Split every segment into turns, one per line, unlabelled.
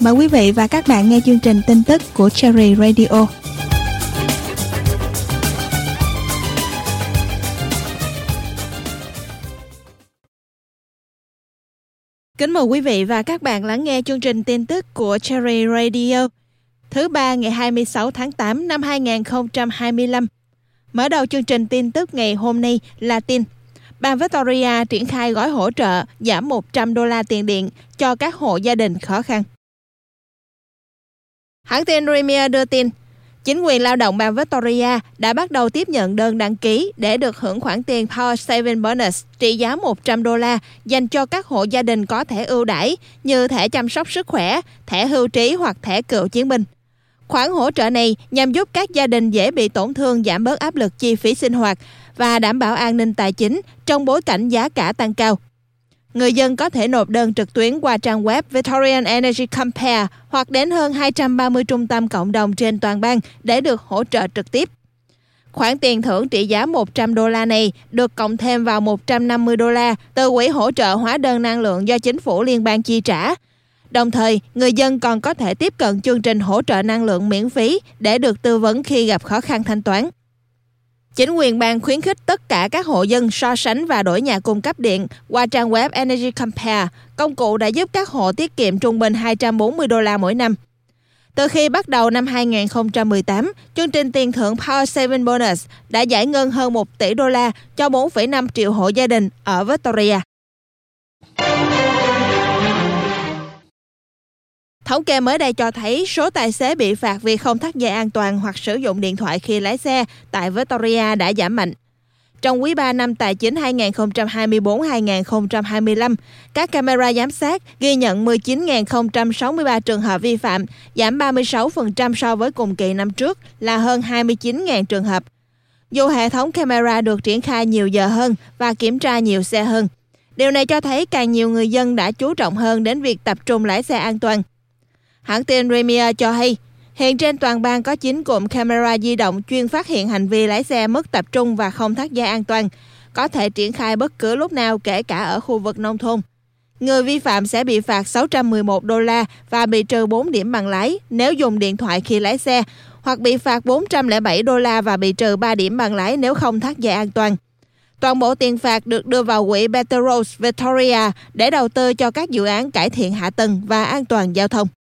Mời quý vị và các bạn nghe chương trình tin tức của Cherry Radio. Kính mời quý vị và các bạn lắng nghe chương trình tin tức của Cherry Radio. Thứ ba ngày 26 tháng 8 năm 2025. Mở đầu chương trình tin tức ngày hôm nay là tin bang Victoria triển khai gói hỗ trợ giảm $100 tiền điện cho các hộ gia đình khó khăn. Hãng tin Premier đưa tin, chính quyền lao động bang Victoria đã bắt đầu tiếp nhận đơn đăng ký để được hưởng khoản tiền Power Saving Bonus trị giá $100 dành cho các hộ gia đình có thẻ ưu đãi như thẻ chăm sóc sức khỏe, thẻ hưu trí hoặc thẻ cựu chiến binh. Khoản hỗ trợ này nhằm giúp các gia đình dễ bị tổn thương giảm bớt áp lực chi phí sinh hoạt và đảm bảo an ninh tài chính trong bối cảnh giá cả tăng cao. Người dân có thể nộp đơn trực tuyến qua trang web Victorian Energy Compare hoặc đến hơn 230 trung tâm cộng đồng trên toàn bang để được hỗ trợ trực tiếp. Khoản tiền thưởng trị giá $100 này được cộng thêm vào $150 từ quỹ hỗ trợ hóa đơn năng lượng do chính phủ liên bang chi trả. Đồng thời, người dân còn có thể tiếp cận chương trình hỗ trợ năng lượng miễn phí để được tư vấn khi gặp khó khăn thanh toán. Chính quyền bang khuyến khích tất cả các hộ dân so sánh và đổi nhà cung cấp điện qua trang web Energy Compare, công cụ đã giúp các hộ tiết kiệm trung bình $240 mỗi năm. Từ khi bắt đầu năm 2018, chương trình tiền thưởng Power Saving Bonus đã giải ngân hơn $1 tỷ cho 4,5 triệu hộ gia đình ở Victoria. Thống kê mới đây cho thấy số tài xế bị phạt vì không thắt dây an toàn hoặc sử dụng điện thoại khi lái xe tại Victoria đã giảm mạnh. Trong quý 3 năm tài chính 2024-2025, các camera giám sát ghi nhận 19.063 trường hợp vi phạm, giảm 36% so với cùng kỳ năm trước là hơn 29.000 trường hợp. Dù hệ thống camera được triển khai nhiều giờ hơn và kiểm tra nhiều xe hơn, điều này cho thấy càng nhiều người dân đã chú trọng hơn đến việc tập trung lái xe an toàn. Hãng tin Premier cho hay, hiện trên toàn bang có 9 cụm camera di động chuyên phát hiện hành vi lái xe mất tập trung và không thắt dây an toàn, có thể triển khai bất cứ lúc nào kể cả ở khu vực nông thôn. Người vi phạm sẽ bị phạt $611 và bị trừ 4 điểm bằng lái nếu dùng điện thoại khi lái xe, hoặc bị phạt $407 và bị trừ 3 điểm bằng lái nếu không thắt dây an toàn. Toàn bộ tiền phạt được đưa vào quỹ Better Roads Victoria để đầu tư cho các dự án cải thiện hạ tầng và an toàn giao thông.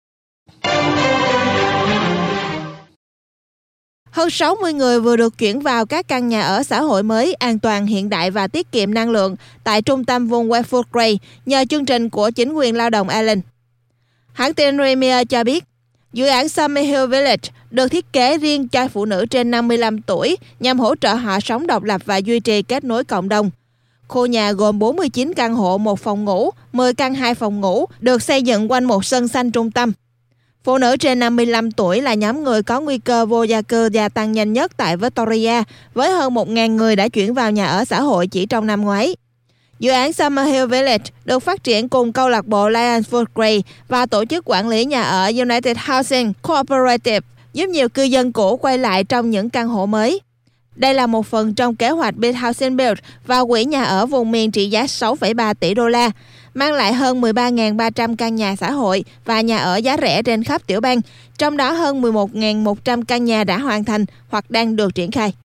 Hơn 60 người vừa được chuyển vào các căn nhà ở xã hội mới, an toàn, hiện đại và tiết kiệm năng lượng tại trung tâm vùng Westwood Grey nhờ chương trình của chính quyền lao động Allen. Hãng tin Premier cho biết, dự án Summer Hill Village được thiết kế riêng cho phụ nữ trên 55 tuổi nhằm hỗ trợ họ sống độc lập và duy trì kết nối cộng đồng. Khu nhà gồm 49 căn hộ 1 phòng ngủ, 10 căn 2 phòng ngủ, được xây dựng quanh một sân xanh trung tâm. Phụ nữ trên 55 tuổi là nhóm người có nguy cơ vô gia cư gia tăng nhanh nhất tại Victoria, với hơn 1.000 người đã chuyển vào nhà ở xã hội chỉ trong năm ngoái. Dự án Summer Hill Village được phát triển cùng câu lạc bộ Lionswood Grey và tổ chức quản lý nhà ở United Housing Cooperative, giúp nhiều cư dân cũ quay lại trong những căn hộ mới. Đây là một phần trong kế hoạch Big Housing Build và quỹ nhà ở vùng miền trị giá $6,3 tỷ, mang lại hơn 13.300 căn nhà xã hội và nhà ở giá rẻ trên khắp tiểu bang, trong đó hơn 11.100 căn nhà đã hoàn thành hoặc đang được triển khai.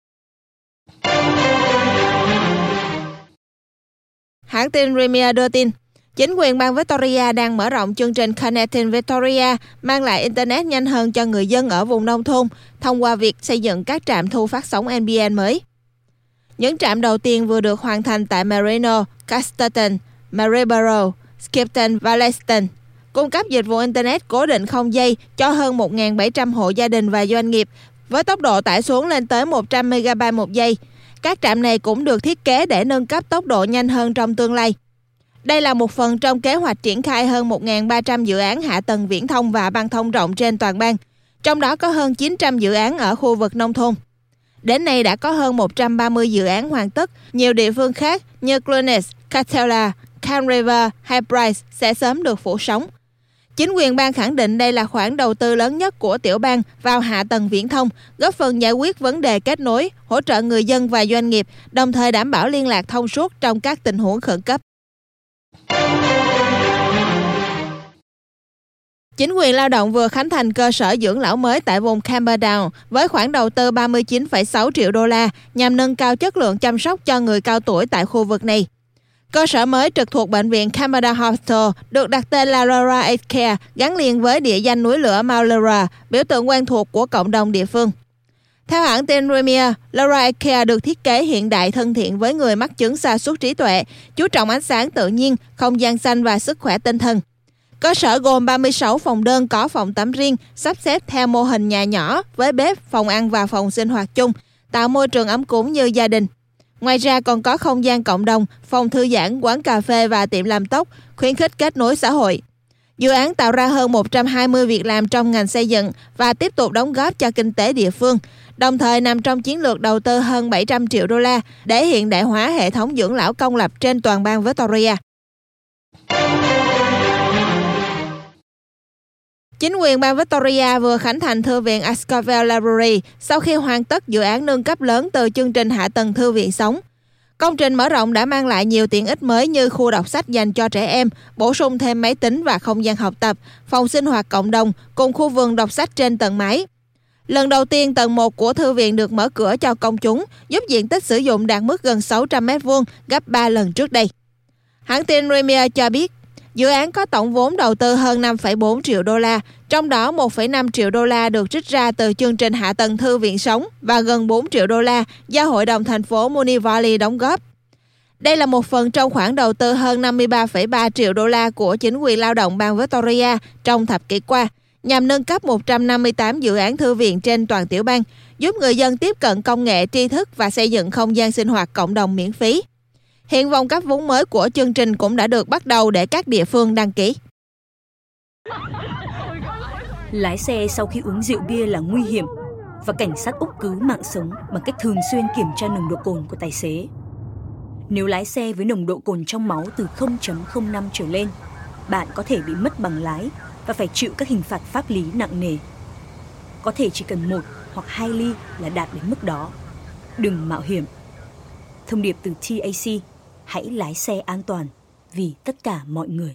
Hãng tin Premier đưa tin, chính quyền bang Victoria đang mở rộng chương trình Connecting Victoria, mang lại Internet nhanh hơn cho người dân ở vùng nông thôn thông qua việc xây dựng các trạm thu phát sóng NBN mới. Những trạm đầu tiên vừa được hoàn thành tại Marino, Casterton, Maryborough, Skipton và Leiston, cung cấp dịch vụ Internet cố định không dây cho hơn 1.700 hộ gia đình và doanh nghiệp, với tốc độ tải xuống lên tới 100 MB một giây. Các trạm này cũng được thiết kế để nâng cấp tốc độ nhanh hơn trong tương lai. Đây là một phần trong kế hoạch triển khai hơn 1.300 dự án hạ tầng viễn thông và băng thông rộng trên toàn bang, trong đó có hơn 900 dự án ở khu vực nông thôn. Đến nay đã có hơn 130 dự án hoàn tất, nhiều địa phương khác như Clunes, Catella, Can River hay Bryce sẽ sớm được phủ sóng. Chính quyền bang khẳng định đây là khoản đầu tư lớn nhất của tiểu bang vào hạ tầng viễn thông, góp phần giải quyết vấn đề kết nối, hỗ trợ người dân và doanh nghiệp, đồng thời đảm bảo liên lạc thông suốt trong các tình huống khẩn cấp. Chính quyền lao động vừa khánh thành cơ sở dưỡng lão mới tại vùng Camperdown với khoản đầu tư 39,6 triệu đô la nhằm nâng cao chất lượng chăm sóc cho người cao tuổi tại khu vực này. Cơ sở mới trực thuộc bệnh viện Camperdown Hospital được đặt tên là Laura Aid Care, gắn liền với địa danh núi lửa Mount Laura, biểu tượng quen thuộc của cộng đồng địa phương. Theo hãng tin Premier, Laura Aid Care được thiết kế hiện đại, thân thiện với người mắc chứng sa sút trí tuệ, chú trọng ánh sáng tự nhiên, không gian xanh và sức khỏe tinh thần. Cơ sở gồm 36 phòng đơn có phòng tắm riêng, sắp xếp theo mô hình nhà nhỏ với bếp, phòng ăn và phòng sinh hoạt chung, tạo môi trường ấm cúng như gia đình. Ngoài ra còn có không gian cộng đồng, phòng thư giãn, quán cà phê và tiệm làm tóc, khuyến khích kết nối xã hội. Dự án tạo ra hơn 120 việc làm trong ngành xây dựng và tiếp tục đóng góp cho kinh tế địa phương, đồng thời nằm trong chiến lược đầu tư hơn 700 triệu đô la để hiện đại hóa hệ thống dưỡng lão công lập trên toàn bang Victoria. Chính quyền bang Victoria vừa khánh thành Thư viện Ascoville Library sau khi hoàn tất dự án nâng cấp lớn từ chương trình hạ tầng thư viện sống. Công trình mở rộng đã mang lại nhiều tiện ích mới như khu đọc sách dành cho trẻ em, bổ sung thêm máy tính và không gian học tập, phòng sinh hoạt cộng đồng cùng khu vườn đọc sách trên tầng mái. Lần đầu tiên, tầng 1 của thư viện được mở cửa cho công chúng, giúp diện tích sử dụng đạt mức gần 600 m2, gấp 3 lần trước đây. Hãng tin Premier cho biết, dự án có tổng vốn đầu tư hơn 5,4 triệu đô la, trong đó 1,5 triệu đô la được trích ra từ chương trình hạ tầng thư viện sống và gần 4 triệu đô la do Hội đồng thành phố Moonee Valley đóng góp. Đây là một phần trong khoản đầu tư hơn 53,3 triệu đô la của chính quyền lao động bang Victoria trong thập kỷ qua, nhằm nâng cấp 158 dự án thư viện trên toàn tiểu bang, giúp người dân tiếp cận công nghệ tri thức và xây dựng không gian sinh hoạt cộng đồng miễn phí. Hiện vòng cấp vốn mới của chương trình cũng đã được bắt đầu để các địa phương đăng ký.
Lái xe sau khi uống rượu bia là nguy hiểm và cảnh sát Úc cứu mạng sống bằng cách thường xuyên kiểm tra nồng độ cồn của tài xế. Nếu lái xe với nồng độ cồn trong máu từ 0.05 trở lên, bạn có thể bị mất bằng lái và phải chịu các hình phạt pháp lý nặng nề. Có thể chỉ cần 1 hoặc 2 ly là đạt đến mức đó. Đừng mạo hiểm. Thông điệp từ TAC, hãy lái xe an toàn vì tất cả mọi người.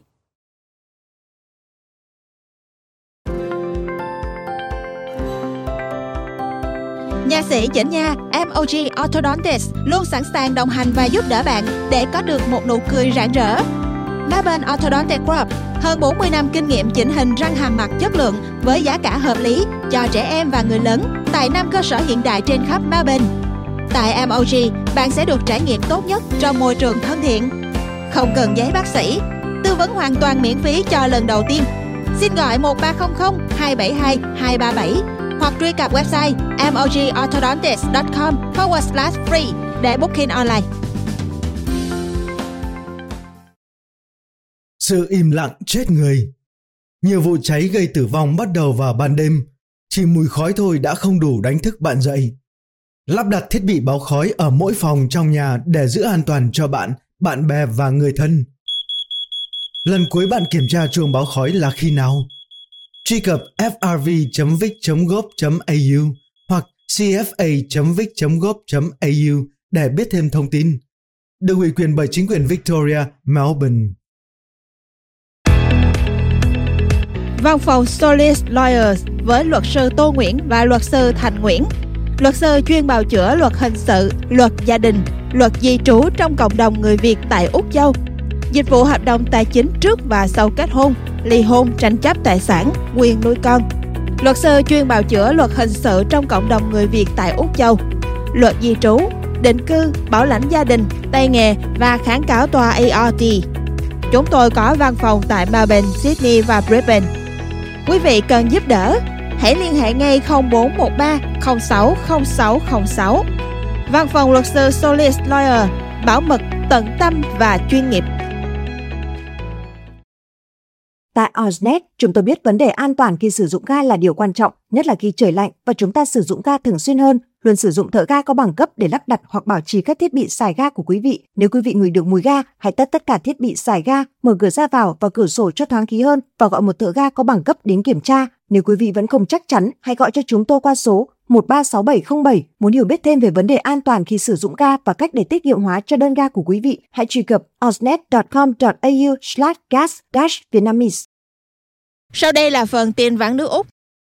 Nha sĩ Chỉnh Nha, MOG Orthodontist luôn sẵn sàng đồng hành và giúp đỡ bạn để có được một nụ cười rạng rỡ. Melbourne Orthodontic Group, hơn 40 năm kinh nghiệm chỉnh hình răng hàm mặt chất lượng với giá cả hợp lý cho trẻ em và người lớn tại 5 cơ sở hiện đại trên khắp Melbourne. Tại MOG, bạn sẽ được trải nghiệm tốt nhất trong môi trường thân thiện. Không cần giấy bác sĩ, tư vấn hoàn toàn miễn phí cho lần đầu tiên. Xin gọi 1300 272 237 hoặc truy cập website mogorthodontist.com/free để booking online.
Sự im lặng chết người. Nhiều vụ cháy gây tử vong bắt đầu vào ban đêm. Chỉ mùi khói thôi đã không đủ đánh thức bạn dậy. Lắp đặt thiết bị báo khói ở mỗi phòng trong nhà để giữ an toàn cho bạn, bạn bè và người thân. Lần cuối bạn kiểm tra chuông báo khói là khi nào? Truy cập frv.vic.gov.au hoặc cfa.vic.gov.au để biết thêm thông tin. Được ủy quyền bởi chính quyền Victoria, Melbourne.
Văn phòng Solis Lawyers với luật sư Tô Nguyễn và luật sư Thành Nguyễn. Luật sư chuyên bào chữa luật hình sự, luật gia đình, luật di trú trong cộng đồng người Việt tại Úc Châu. Dịch vụ hợp đồng tài chính trước và sau kết hôn, ly hôn, tranh chấp tài sản, quyền nuôi con. Luật sư chuyên bào chữa luật hình sự trong cộng đồng người Việt tại Úc Châu. Luật di trú, định cư, bảo lãnh gia đình, tay nghề và kháng cáo tòa ART. Chúng tôi có văn phòng tại Melbourne, Sydney và Brisbane. Quý vị cần giúp đỡ, hãy liên hệ ngay 0413 060606. Văn phòng luật sư Solis Lawyer, bảo mật, tận tâm và chuyên nghiệp.
Tại Oznet, chúng tôi biết vấn đề an toàn khi sử dụng ga là điều quan trọng, nhất là khi trời lạnh và chúng ta sử dụng ga thường xuyên hơn. Luôn sử dụng thợ ga có bằng cấp để lắp đặt hoặc bảo trì các thiết bị xài ga của quý vị. Nếu quý vị ngửi được mùi ga, hãy tắt tất cả thiết bị xài ga, mở cửa ra vào và cửa sổ cho thoáng khí hơn và gọi một thợ ga có bằng cấp đến kiểm tra. Nếu quý vị vẫn không chắc chắn, hãy gọi cho chúng tôi qua số 136707. Muốn hiểu biết thêm về vấn đề an toàn khi sử dụng ga và cách để tiết kiệm hóa cho đơn ga của quý vị, hãy truy cập oznet.com.au/gas-vietnamese.
Sau đây là phần tin vắn nước Úc.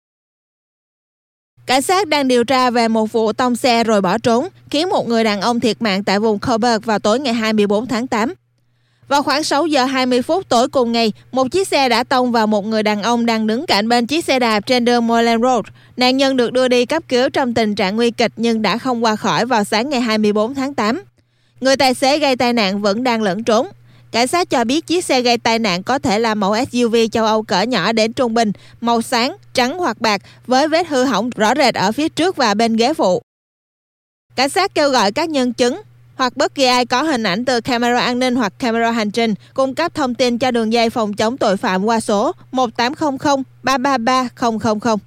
Cảnh sát đang điều tra về một vụ tông xe rồi bỏ trốn, khiến một người đàn ông thiệt mạng tại vùng Coburg vào tối ngày 24 tháng 8. Vào khoảng 6 giờ 20 phút tối cùng ngày, một chiếc xe đã tông vào một người đàn ông đang đứng cạnh bên chiếc xe đạp trên đường Moreland Road. Nạn nhân được đưa đi cấp cứu trong tình trạng nguy kịch nhưng đã không qua khỏi vào sáng ngày 24 tháng 8. Người tài xế gây tai nạn vẫn đang lẫn trốn. Cảnh sát cho biết chiếc xe gây tai nạn có thể là mẫu SUV châu Âu cỡ nhỏ đến trung bình, màu sáng, trắng hoặc bạc với vết hư hỏng rõ rệt ở phía trước và bên ghế phụ. Cảnh sát kêu gọi các nhân chứng hoặc bất kỳ ai có hình ảnh từ camera an ninh hoặc camera hành trình cung cấp thông tin cho đường dây phòng chống tội phạm qua số 1800 333 000.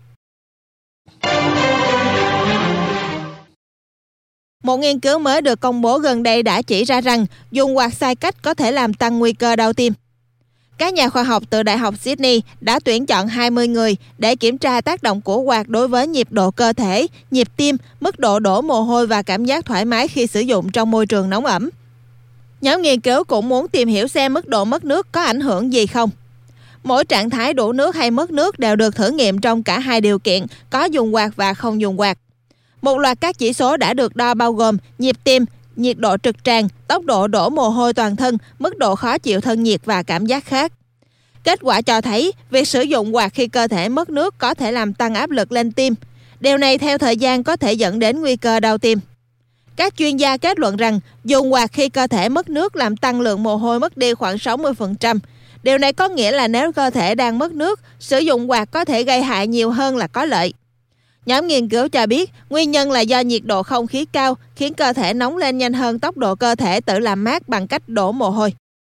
Một nghiên cứu mới được công bố gần đây đã chỉ ra rằng dùng quạt sai cách có thể làm tăng nguy cơ đau tim. Các nhà khoa học từ Đại học Sydney đã tuyển chọn 20 người để kiểm tra tác động của quạt đối với nhịp độ cơ thể, nhịp tim, mức độ đổ mồ hôi và cảm giác thoải mái khi sử dụng trong môi trường nóng ẩm. Nhóm nghiên cứu cũng muốn tìm hiểu xem mức độ mất nước có ảnh hưởng gì không. Mỗi trạng thái đủ nước hay mất nước đều được thử nghiệm trong cả hai điều kiện, có dùng quạt và không dùng quạt. Một loạt các chỉ số đã được đo bao gồm nhịp tim, nhiệt độ trực tràng, tốc độ đổ mồ hôi toàn thân, mức độ khó chịu thân nhiệt và cảm giác khác. Kết quả cho thấy việc sử dụng quạt khi cơ thể mất nước có thể làm tăng áp lực lên tim. Điều này theo thời gian có thể dẫn đến nguy cơ đau tim. Các chuyên gia kết luận rằng dùng quạt khi cơ thể mất nước làm tăng lượng mồ hôi mất đi khoảng 60%. Điều này có nghĩa là nếu cơ thể đang mất nước, sử dụng quạt có thể gây hại nhiều hơn là có lợi. Nhóm nghiên cứu cho biết nguyên nhân là do nhiệt độ không khí cao khiến cơ thể nóng lên nhanh hơn tốc độ cơ thể tự làm mát bằng cách đổ mồ hôi.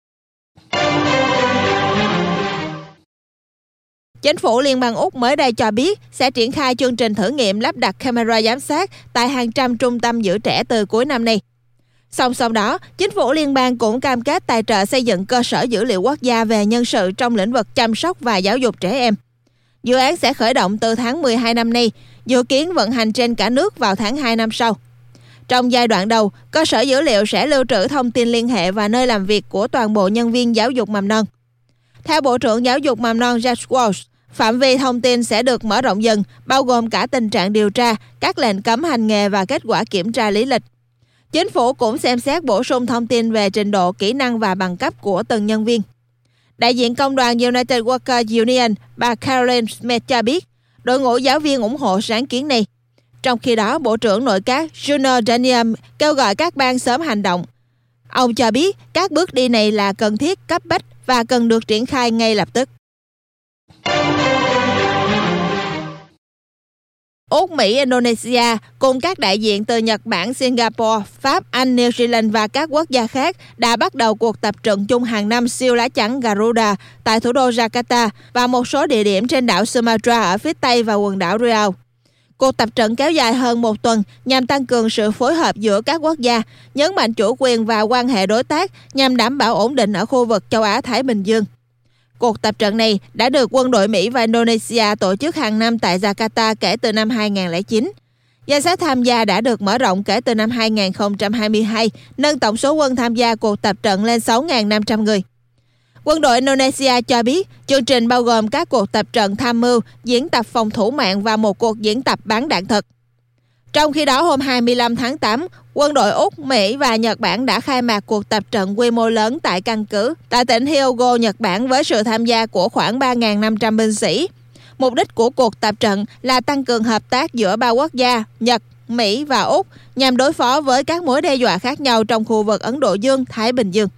Chính phủ Liên bang Úc mới đây cho biết sẽ triển khai chương trình thử nghiệm lắp đặt camera giám sát tại hàng trăm trung tâm giữ trẻ từ cuối năm nay. Song song đó, chính phủ liên bang cũng cam kết tài trợ xây dựng cơ sở dữ liệu quốc gia về nhân sự trong lĩnh vực chăm sóc và giáo dục trẻ em. Dự án sẽ khởi động từ tháng 12 năm nay, dự kiến vận hành trên cả nước vào tháng 2 năm sau. Trong giai đoạn đầu, cơ sở dữ liệu sẽ lưu trữ thông tin liên hệ và nơi làm việc của toàn bộ nhân viên giáo dục mầm non. Theo Bộ trưởng Giáo dục mầm non Josh Walsh, phạm vi thông tin sẽ được mở rộng dần, bao gồm cả tình trạng điều tra, các lệnh cấm hành nghề và kết quả kiểm tra lý lịch. Chính phủ cũng xem xét bổ sung thông tin về trình độ, kỹ năng và bằng cấp của từng nhân viên. Đại diện công đoàn United Workers Union, bà Caroline Smith cho biết, đội ngũ giáo viên ủng hộ sáng kiến này. Trong khi đó, Bộ trưởng Nội các Juno Daniel kêu gọi các bang sớm hành động. Ông cho biết các bước đi này là cần thiết, cấp bách và cần được triển khai ngay lập tức. Úc, Mỹ, Indonesia cùng các đại diện từ Nhật Bản, Singapore, Pháp, Anh, New Zealand và các quốc gia khác đã bắt đầu cuộc tập trận chung hàng năm siêu lá chắn Garuda tại thủ đô Jakarta và một số địa điểm trên đảo Sumatra ở phía Tây và quần đảo Riau. Cuộc tập trận kéo dài hơn một tuần nhằm tăng cường sự phối hợp giữa các quốc gia, nhấn mạnh chủ quyền và quan hệ đối tác nhằm đảm bảo ổn định ở khu vực châu Á-Thái Bình Dương. Cuộc tập trận này đã được quân đội Mỹ và Indonesia tổ chức hàng năm tại Jakarta kể từ năm 2009. Danh sách tham gia đã được mở rộng kể từ năm 2022, nâng tổng số quân tham gia cuộc tập trận lên 6.500 người. Quân đội Indonesia cho biết chương trình bao gồm các cuộc tập trận tham mưu, diễn tập phòng thủ mạng và một cuộc diễn tập bắn đạn thật. Trong khi đó, hôm 25 tháng 8, quân đội Úc, Mỹ và Nhật Bản đã khai mạc cuộc tập trận quy mô lớn tại căn cứ tại tỉnh Hyogo, Nhật Bản với sự tham gia của khoảng 3.500 binh sĩ. Mục đích của cuộc tập trận là tăng cường hợp tác giữa ba quốc gia Nhật, Mỹ và Úc nhằm đối phó với các mối đe dọa khác nhau trong khu vực Ấn Độ Dương, Thái Bình Dương.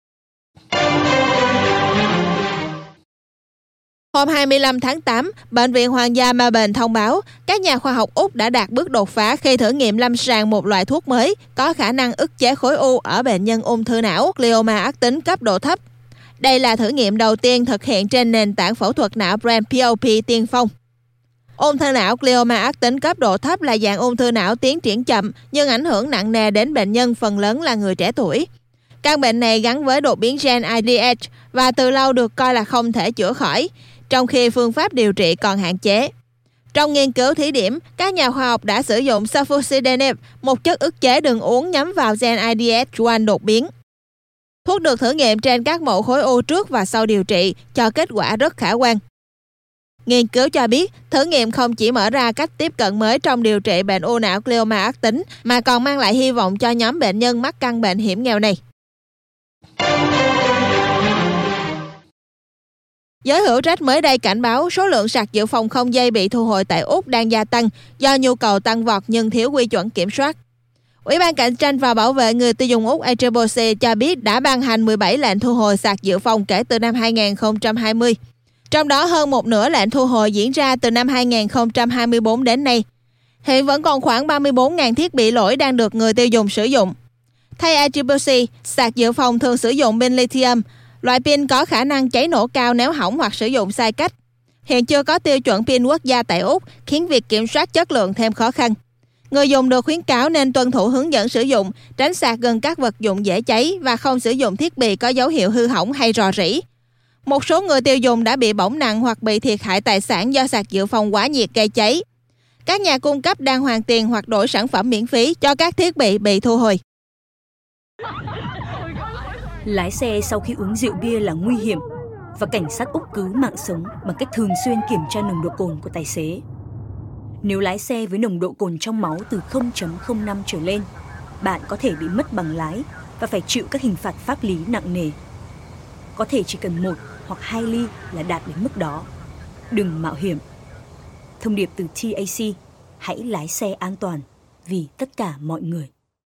Hôm 25 tháng 8, Bệnh viện Hoàng gia Melbourne thông báo các nhà khoa học Úc đã đạt bước đột phá khi thử nghiệm lâm sàng một loại thuốc mới có khả năng ức chế khối u ở bệnh nhân ung thư não glioma ác tính cấp độ thấp. Đây là thử nghiệm đầu tiên thực hiện trên nền tảng phẫu thuật não Brain POP tiên phong. Ung thư não glioma ác tính cấp độ thấp là dạng ung thư não tiến triển chậm nhưng ảnh hưởng nặng nề đến bệnh nhân phần lớn là người trẻ tuổi. Căn bệnh này gắn với đột biến gen IDH và từ lâu được coi là không thể chữa khỏi, trong khi phương pháp điều trị còn hạn chế. Trong nghiên cứu thí điểm, các nhà khoa học đã sử dụng safusidenib, một chất ức chế đường uống nhắm vào gen IDH1 đột biến. Thuốc được thử nghiệm trên các mẫu khối u trước và sau điều trị, cho kết quả rất khả quan. Nghiên cứu cho biết, thử nghiệm không chỉ mở ra cách tiếp cận mới trong điều trị bệnh u não glioma ác tính, mà còn mang lại hy vọng cho nhóm bệnh nhân mắc căn bệnh hiểm nghèo này. Giới hữu trách mới đây cảnh báo số lượng sạc dự phòng không dây bị thu hồi tại Úc đang gia tăng do nhu cầu tăng vọt nhưng thiếu quy chuẩn kiểm soát. Ủy ban Cạnh tranh và Bảo vệ người tiêu dùng Úc ACCC cho biết đã ban hành 17 lệnh thu hồi sạc dự phòng kể từ năm 2020. Trong đó hơn một nửa lệnh thu hồi diễn ra từ năm 2024 đến nay. Hiện vẫn còn khoảng 34.000 thiết bị lỗi đang được người tiêu dùng sử dụng. Thay ACCC, sạc dự phòng thường sử dụng pin lithium, loại pin có khả năng cháy nổ cao nếu hỏng hoặc sử dụng sai cách. Hiện chưa có tiêu chuẩn pin quốc gia tại Úc, khiến việc kiểm soát chất lượng thêm khó khăn. Người dùng được khuyến cáo nên tuân thủ hướng dẫn sử dụng, tránh sạc gần các vật dụng dễ cháy và không sử dụng thiết bị có dấu hiệu hư hỏng hay rò rỉ. Một số người tiêu dùng đã bị bỏng nặng hoặc bị thiệt hại tài sản do sạc dự phòng quá nhiệt gây cháy. Các nhà cung cấp đang hoàn tiền hoặc đổi sản phẩm miễn phí cho các thiết bị thu hồi.
Lái xe sau khi uống rượu bia là nguy hiểm và cảnh sát Úc cứu mạng sống bằng cách thường xuyên kiểm tra nồng độ cồn của tài xế. Nếu lái xe với nồng độ cồn trong máu từ 0.05 trở lên, bạn có thể bị mất bằng lái và phải chịu các hình phạt pháp lý nặng nề. Có thể chỉ cần 1 hoặc 2 ly là đạt đến mức đó. Đừng mạo hiểm. Thông điệp từ TAC, hãy lái xe an toàn vì tất cả mọi người.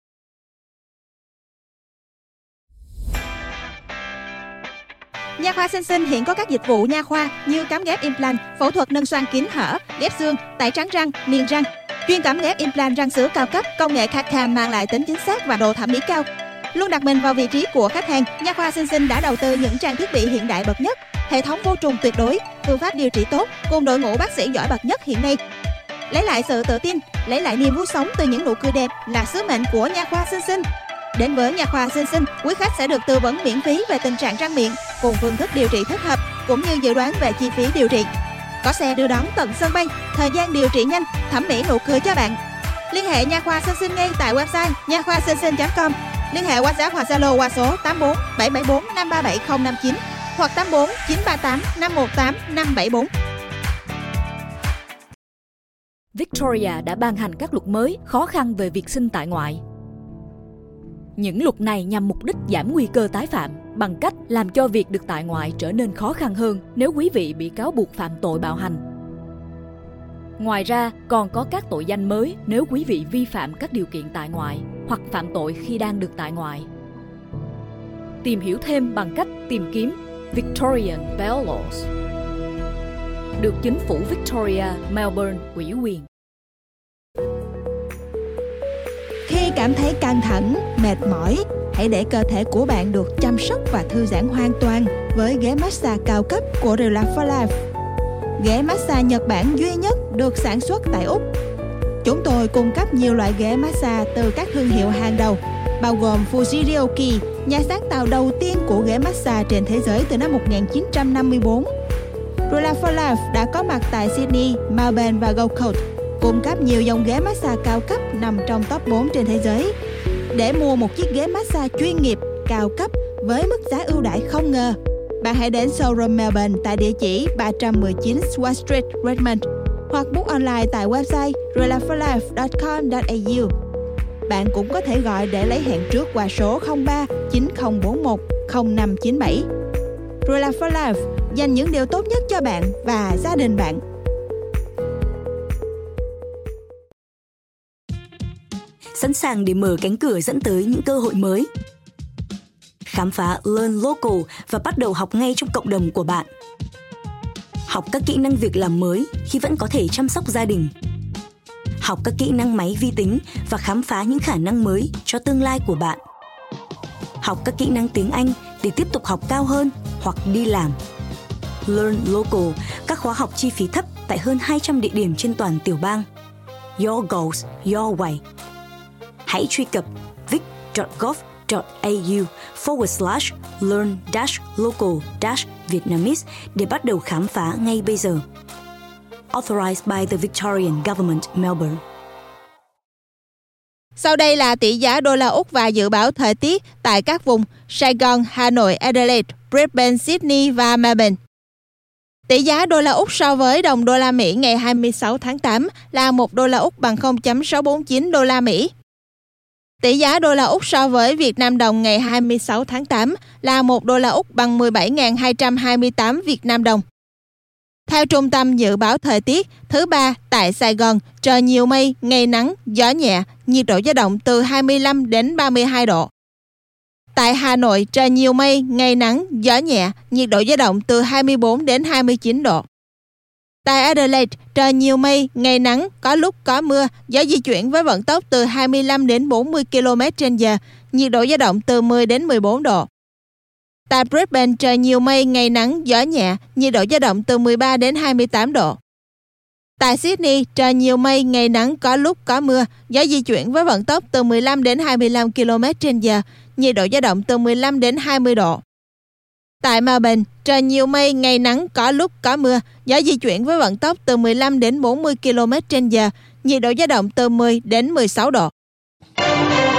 Nha khoa Sinh hiện có các dịch vụ nha khoa như cắm ghép implant, phẫu thuật nâng xoang kín hở, ghép xương, tẩy trắng răng, niềng răng. Chuyên cắm ghép implant răng sữa cao cấp, công nghệ CAD/CAM mang lại tính chính xác và độ thẩm mỹ cao. Luôn đặt mình vào vị trí của khách hàng, Nha khoa Sinh đã đầu tư những trang thiết bị hiện đại bậc nhất, hệ thống vô trùng tuyệt đối, phương pháp điều trị tốt cùng đội ngũ bác sĩ giỏi bậc nhất hiện nay. Lấy lại sự tự tin, lấy lại niềm vui sống từ những nụ cười đẹp là sứ mệnh của Nha khoa Sinh. Đến với Nha khoa Sinh, quý khách sẽ được tư vấn miễn phí về tình trạng răng miệng, cùng phương thức điều trị thích hợp, cũng như dự đoán về chi phí điều trị. Có xe đưa đón tận sân bay, thời gian điều trị nhanh, thẩm mỹ nụ cười cho bạn. Liên hệ Nha khoa Sinh ngay tại website nhakhua-sinh.com. Liên hệ WhatsApp hoặc Zalo qua số 84 774 537 059 hoặc 84 938 518 574.
Victoria đã ban hành các luật mới khó khăn về việc sinh tại ngoại. Những luật này nhằm mục đích giảm nguy cơ tái phạm bằng cách làm cho việc được tại ngoại trở nên khó khăn hơn nếu quý vị bị cáo buộc phạm tội bạo hành. Ngoài ra, còn có các tội danh mới nếu quý vị vi phạm các điều kiện tại ngoại hoặc phạm tội khi đang được tại ngoại. Tìm hiểu thêm bằng cách tìm kiếm Victorian Bail Laws. Được chính phủ Victoria, Melbourne ủy quyền.
Khi cảm thấy căng thẳng, mệt mỏi, hãy để cơ thể của bạn được chăm sóc và thư giãn hoàn toàn với ghế massage cao cấp của Relax for Life. Ghế massage Nhật Bản duy nhất được sản xuất tại Úc. Chúng tôi cung cấp nhiều loại ghế massage từ các thương hiệu hàng đầu, bao gồm Fujiryoki, nhà sáng tạo đầu tiên của ghế massage trên thế giới từ năm 1954. Relax for Life đã có mặt tại Sydney, Melbourne và Gold Coast, cung cấp nhiều dòng ghế massage cao cấp nằm trong top 4 trên thế giới. Để mua một chiếc ghế massage chuyên nghiệp, cao cấp với mức giá ưu đãi không ngờ, bạn hãy đến showroom Melbourne tại địa chỉ 319 Swan Street, Redmond hoặc book online tại website relaxforlife.com.au. Bạn cũng có thể gọi để lấy hẹn trước qua số 03 9041 0597. Relax for Life dành những điều tốt nhất cho bạn và gia đình bạn.
Sẵn sàng để mở cánh cửa dẫn tới những cơ hội mới. Khám phá Learn Local và bắt đầu học ngay trong cộng đồng của bạn. Học các kỹ năng việc làm mới khi vẫn có thể chăm sóc gia đình. Học các kỹ năng máy vi tính và khám phá những khả năng mới cho tương lai của bạn. Học các kỹ năng tiếng Anh để tiếp tục học cao hơn hoặc đi làm. Learn Local, các khóa học chi phí thấp tại hơn 200 địa điểm trên toàn tiểu bang. Your goals, your way. Hãy truy cập vic.gov.au/learn-local-Vietnamese để bắt đầu khám phá ngay bây giờ. Authorized by the Victorian Government, Melbourne.
Sau đây là tỷ giá đô la Úc và dự báo thời tiết tại các vùng Sài Gòn, Hà Nội, Adelaide, Brisbane, Sydney và Melbourne. Tỷ giá đô la Úc so với đồng đô la Mỹ ngày 26 tháng 8 là 1 đô la Úc bằng 0.649 đô la Mỹ. Tỷ giá đô la Úc so với Việt Nam đồng ngày 26 tháng 8 là 1 đô la Úc bằng 17.228 Việt Nam đồng. Theo Trung tâm Dự báo Thời tiết, thứ Ba tại Sài Gòn, trời nhiều mây, ngày nắng, gió nhẹ, nhiệt độ dao động từ 25 đến 32 độ. Tại Hà Nội, trời nhiều mây, ngày nắng, gió nhẹ, nhiệt độ dao động từ 24 đến 29 độ. Tại Adelaide, trời nhiều mây, ngày nắng, có lúc có mưa, gió di chuyển với vận tốc từ 25 đến 40 km/h, nhiệt độ dao động từ 10 đến 14 độ. Tại Brisbane, trời nhiều mây, ngày nắng, gió nhẹ, nhiệt độ dao động từ 13 đến 28 độ. Tại Sydney, trời nhiều mây, ngày nắng, có lúc có mưa, gió di chuyển với vận tốc từ 15 đến 25 km/h, nhiệt độ dao động từ 15 đến 20 độ. Tại Melbourne, trời nhiều mây, ngày nắng, có lúc có mưa, gió di chuyển với vận tốc từ 15 đến 40 km/h, nhiệt độ dao động từ 10 đến 16 độ.